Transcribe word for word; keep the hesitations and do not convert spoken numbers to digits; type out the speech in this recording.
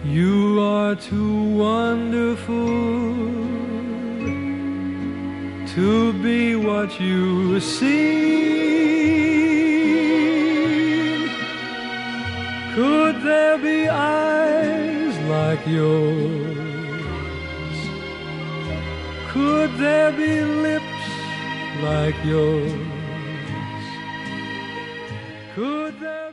You are too wonderful to be what you seem. Could there be eyes like yours? Could there be lips like yours? Could there